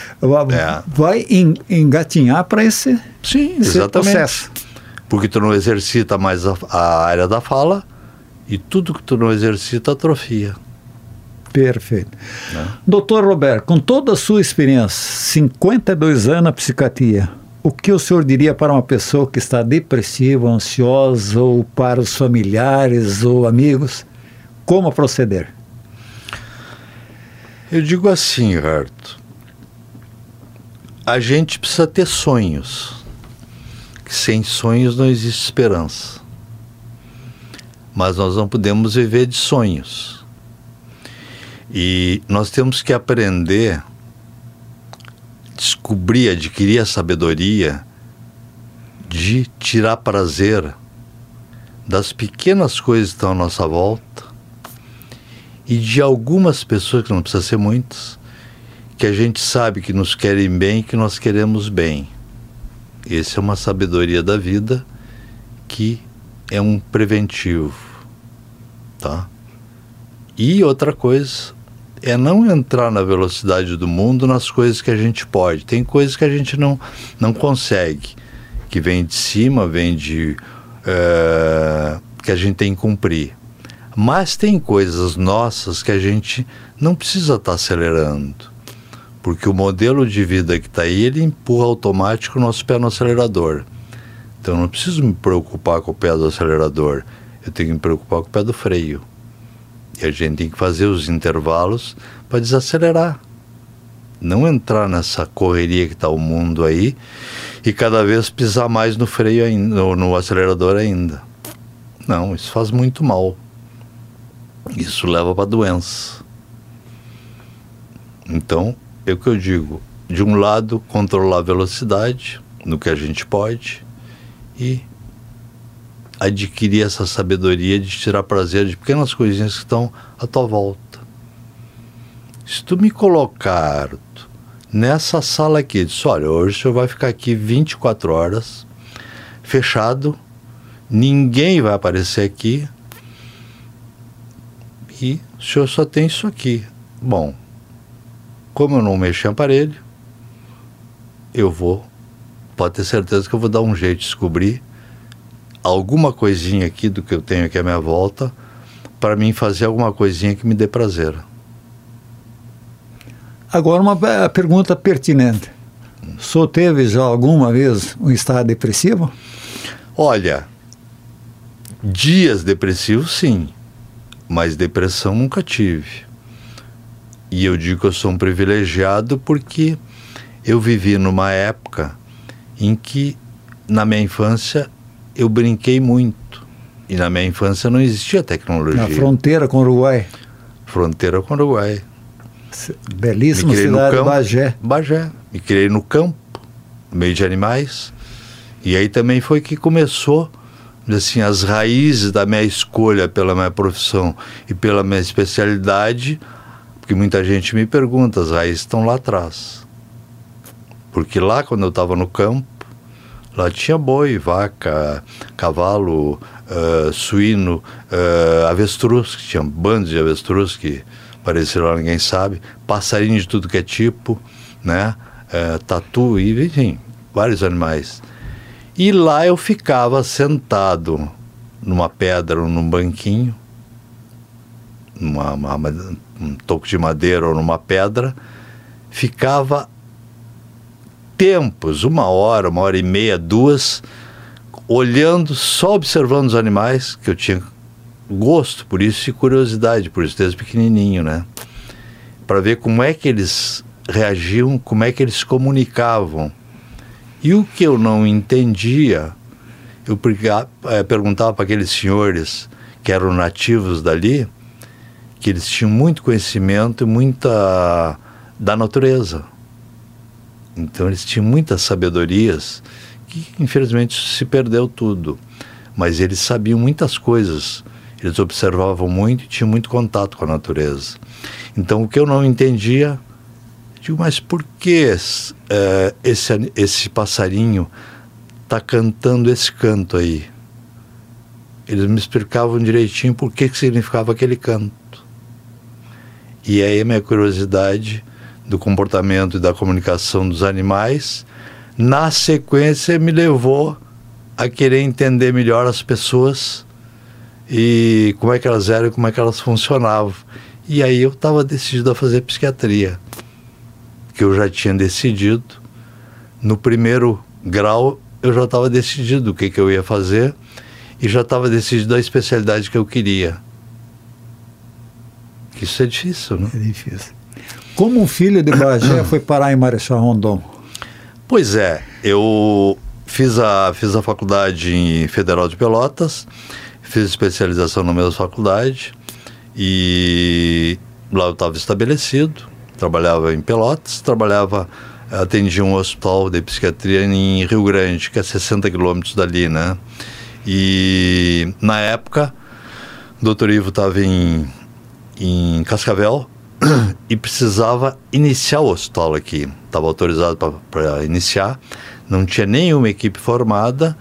engatinhar para esse processo. Porque tu não exercita mais a área da fala e tudo que tu não exercita atrofia. Perfeito. Doutor Roberto, com toda a sua experiência, 52 anos na psiquiatria, o que o senhor diria para uma pessoa que está depressiva, ansiosa, ou para os familiares ou amigos, como proceder? Eu digo assim, Arthur, a gente precisa ter sonhos, que sem sonhos não existe esperança, mas nós não podemos viver de sonhos, e nós temos que aprender, descobrir, adquirir a sabedoria de tirar prazer das pequenas coisas que estão à nossa volta e de algumas pessoas, que não precisa ser muitas, que a gente sabe que nos querem bem e que nós queremos bem. Essa é uma sabedoria da vida que é um preventivo, tá? E outra coisa é não entrar na velocidade do mundo nas coisas que a gente pode. Tem coisas que a gente não consegue, que vem de cima, que a gente tem que cumprir. Mas tem coisas nossas que a gente não precisa estar acelerando, porque o modelo de vida que está aí, ele empurra automático o nosso pé no acelerador. Então eu não preciso me preocupar com o pé do acelerador, eu tenho que me preocupar com o pé do freio. E a gente tem que fazer os intervalos para desacelerar. Não entrar nessa correria que está o mundo aí e cada vez pisar mais no freio ainda, no acelerador ainda. Não, isso faz muito mal. Isso leva para doença. Então, é o que eu digo. De um lado, controlar a velocidade no que a gente pode e adquirir essa sabedoria de tirar prazer de pequenas coisinhas que estão à tua volta. Se tu me colocar nessa sala aqui, diz, olha, hoje o senhor vai ficar aqui 24 horas, fechado, ninguém vai aparecer aqui, e o senhor só tem isso aqui. Bom, como eu não mexo em aparelho, pode ter certeza que eu vou dar um jeito de descobrir alguma coisinha aqui do que eu tenho aqui à minha volta, para mim fazer alguma coisinha que me dê prazer. Agora uma pergunta pertinente. O senhor teve já alguma vez um estado depressivo? Olha, dias depressivos sim, mas depressão nunca tive. E eu digo que eu sou um privilegiado porque eu vivi numa época em que, na minha infância, eu brinquei muito. E na minha infância não existia tecnologia. Na fronteira com o Uruguai. Fronteira com o Uruguai. Belíssima cidade, Bagé. Bagé. Me criei no campo, no meio de animais. E aí também foi que começou, assim, as raízes da minha escolha pela minha profissão e pela minha especialidade, porque muita gente me pergunta, as raízes estão lá atrás. Porque lá, quando eu estava no campo, lá tinha boi, vaca, cavalo, suíno, avestruz, que tinha bandos de avestruz que apareceram lá, ninguém sabe, passarinho de tudo que é tipo, né? Tatu, enfim, vários animais. E lá eu ficava sentado numa pedra ou num banquinho, um toco de madeira ou numa pedra, ficava tempos, 1 hora, 1h30, 2, olhando, só observando os animais, que eu tinha gosto por isso e curiosidade por isso desde pequenininho, né? Para ver como é que eles reagiam, como é que eles se comunicavam. E o que eu não entendia, eu perguntava para aqueles senhores que eram nativos dali, que eles tinham muito conhecimento e muita da natureza. Então eles tinham muitas sabedorias que infelizmente se perdeu tudo. Mas eles sabiam muitas coisas, eles observavam muito e tinham muito contato com a natureza. Então o que eu não entendia, digo, mas por que esse passarinho está cantando esse canto aí? Eles me explicavam direitinho por que significava aquele canto. E aí a minha curiosidade do comportamento e da comunicação dos animais, na sequência me levou a querer entender melhor as pessoas e como é que elas eram e como é que elas funcionavam. E aí eu estava decidido a fazer psiquiatria, que eu já tinha decidido. No primeiro grau eu já estava decidido o que eu ia fazer e já estava decidido a especialidade que eu queria. Isso é difícil, né? É difícil. Como um filho de Bagé foi parar em Marechal Rondon? Pois é, eu fiz a faculdade Federal de Pelotas, fiz especialização na mesma faculdade e lá eu estava estabelecido, trabalhava em Pelotas, atendia um hospital de psiquiatria em Rio Grande, que é 60 quilômetros dali, né? E na época, o doutor Ivo estava em Cascavel e precisava iniciar o hospital aqui. Estava autorizado para iniciar, não tinha nenhuma equipe formada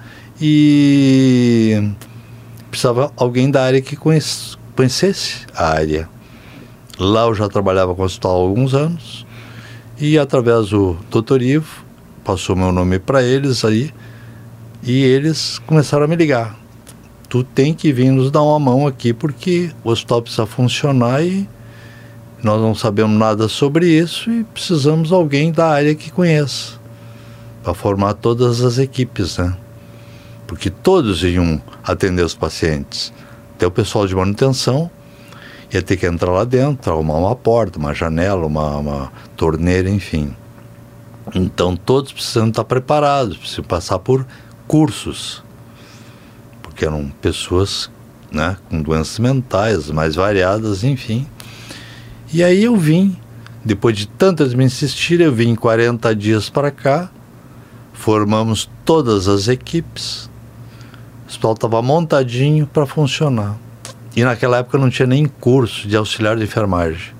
e precisava alguém da área que conhecesse a área. Lá eu já trabalhava com o hospital há alguns anos e através do doutor Ivo passou meu nome para eles aí e eles começaram a me ligar. Tu tem que vir nos dar uma mão aqui porque o hospital precisa funcionar e nós não sabemos nada sobre isso e precisamos de alguém da área que conheça para formar todas as equipes, né? Porque todos iam atender os pacientes. Até o pessoal de manutenção ia ter que entrar lá dentro, arrumar uma porta, uma janela, uma torneira, enfim. Então todos precisam estar preparados, precisam passar por cursos, porque eram pessoas, né, com doenças mentais mais variadas, enfim. E aí eu vim, depois de tantas me insistirem, eu vim 40 dias para cá, formamos todas as equipes, o hospital estava montadinho para funcionar. E naquela época não tinha nem curso de auxiliar de enfermagem.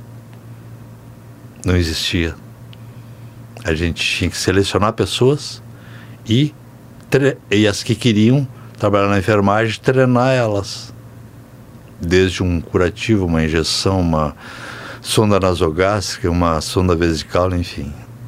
Não existia. A gente tinha que selecionar pessoas e as que queriam trabalhar na enfermagem, treinar elas. Desde um curativo, uma injeção, uma sonda nasogástrica, uma sonda vesical, enfim.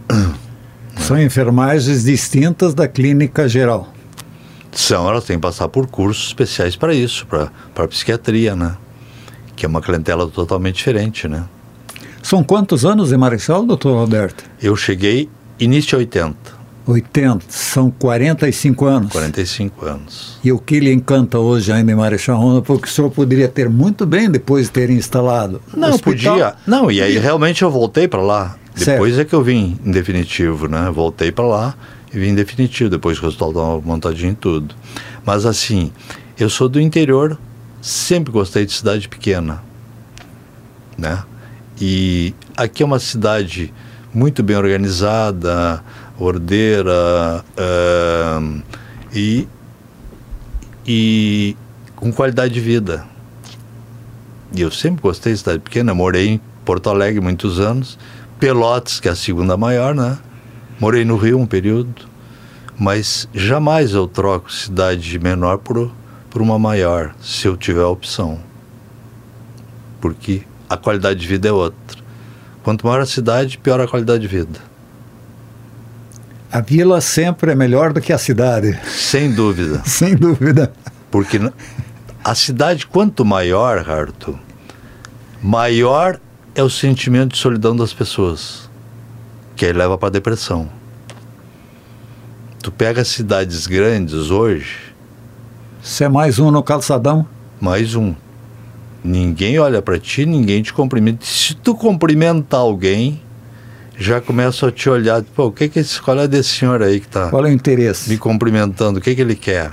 São enfermagens distintas da clínica geral. Elas têm que passar por cursos especiais para isso, para psiquiatria, né? Que é uma clientela totalmente diferente, né? São quantos anos em Marechal, doutor Roberto? Eu cheguei início de 80. 80, são 45 anos. 45 anos. E o que lhe encanta hoje ainda em Marechal Rondon, porque o senhor poderia ter muito bem depois de ter instalado não, o hospital. Podia. Não, e aí realmente eu voltei para lá. Depois é que eu vim em definitivo, né? Voltei para lá e vim em definitivo, depois que o hospital estava montadinho e tudo. Mas assim, eu sou do interior, sempre gostei de cidade pequena, né? E aqui é uma cidade muito bem organizada, ordeira, e com qualidade de vida. E eu sempre gostei de cidade pequena, morei em Porto Alegre muitos anos, Pelotas, que é a segunda maior, né? Morei no Rio um período, mas jamais eu troco cidade menor por uma maior, se eu tiver a opção. Porque a qualidade de vida é outra. Quanto maior a cidade, pior a qualidade de vida. A vila sempre é melhor do que a cidade. Sem dúvida. Sem dúvida. Porque a cidade, quanto maior, Arthur, maior é o sentimento de solidão das pessoas, que aí leva para a depressão. Tu pega cidades grandes hoje... Você é mais um no calçadão? Mais um. Ninguém olha para ti, ninguém te cumprimenta. Se tu cumprimentar alguém, já começa a te olhar. Pô, qual é desse senhor aí que está... Qual é o interesse? Me cumprimentando, o que ele quer?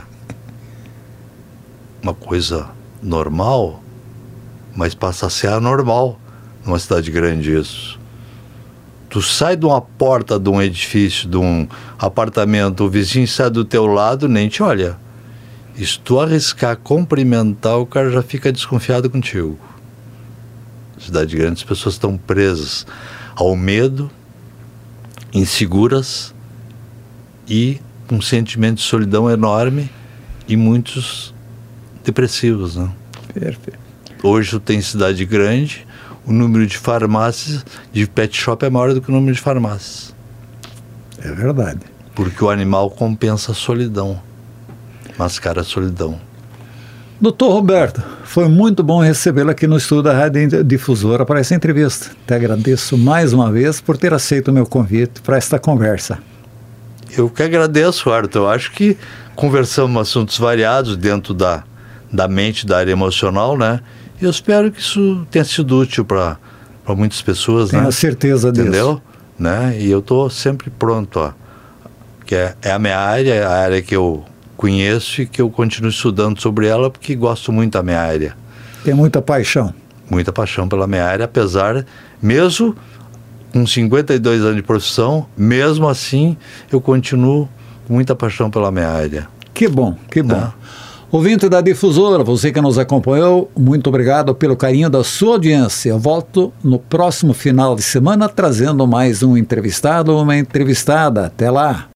Uma coisa normal, mas passa a ser anormal numa cidade grande isso. Tu sai de uma porta de um edifício, de um apartamento, o vizinho sai do teu lado, nem te olha. E se tu arriscar cumprimentar, o cara já fica desconfiado contigo. Cidade grande, as pessoas estão presas ao medo, inseguras e com um sentimento de solidão enorme e muitos depressivos, né? Perfeito. Hoje tu tem cidade grande, o número de farmácias, de pet shop é maior do que o número de farmácias. É verdade. Porque o animal compensa a solidão. Mascara a solidão. Doutor Roberto, foi muito bom recebê-lo aqui no estúdio da Rádio Difusora para essa entrevista. Te agradeço mais uma vez por ter aceito o meu convite para esta conversa. Eu que agradeço, Arthur. Eu acho que conversamos assuntos variados dentro da mente, da área emocional, né? E eu espero que isso tenha sido útil para muitas pessoas, Tenho né? a certeza disso. Entendeu? Né? E eu estou sempre pronto, ó. Que é a minha área, é a área que eu conheço e que eu continuo estudando sobre ela porque gosto muito da minha área. Tem muita paixão. Muita paixão pela minha área, apesar, mesmo com 52 anos de profissão, mesmo assim, eu continuo com muita paixão pela minha área. Que bom, que bom. Ouvinte da Difusora, você que nos acompanhou, muito obrigado pelo carinho da sua audiência. Eu volto no próximo final de semana trazendo mais um entrevistado ou uma entrevistada. Até lá!